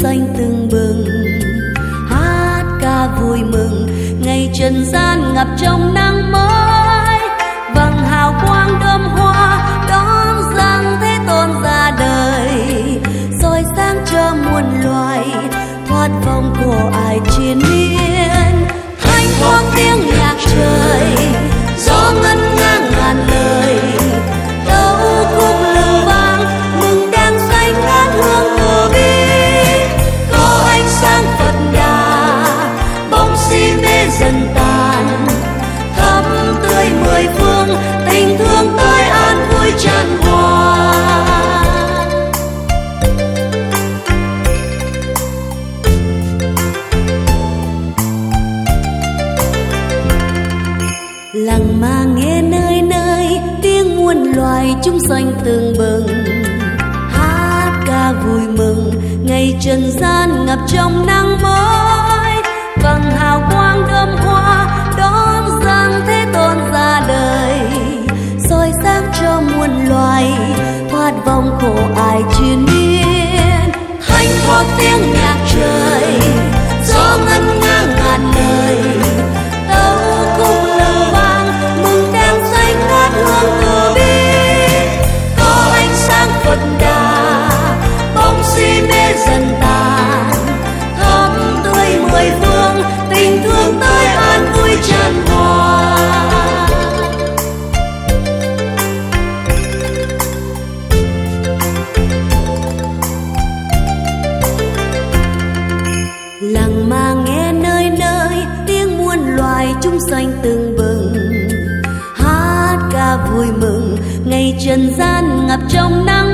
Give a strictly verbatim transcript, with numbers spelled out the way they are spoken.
xanh tưng bừng, hát ca vui mừng ngày trần gian ngập trong nắng mới. Vầng hào quang đơm hoa đón dâng Thế Tôn ra đời, soi sáng cho muôn loài thoát vòng của ai triền miên. Thanh thoát tiếng nhạc trời, gió ngân ngang ngàn lời, tấu khúc lừng vang mừng đang xanh ngát hương từ bi. Có ánh sáng Phật Đà bóng si mê dần tàn, thắm tươi mười phương tình thương tới an vui tràn hòa. Lặng mà nghe nơi nơi tiếng muôn loài chúng sanh tưng bừng, hát ca vui mừng ngày trần gian ngập trong nắng mới. Vầng hào quang đơm hoa đón dâng Thế Tôn ra đời, soi sáng cho muôn loài thoát vòng khổ ai triền miên. Thanh thoát tiếng nhạc trời, gió ngân ngang ngàn lời, tấu khúc lừng vang mừng đang xanh ngát hương từ bi. Có ánh sáng Phật Đà bóng si mê dần tàn, thắm tươi mười phương tình thương tới an vui tràn hòa. Lặng mà nghe nơi nơi tiếng muôn loài chúng sanh tưng bừng, hát ca vui mừng ngày trần gian ngập trong nắng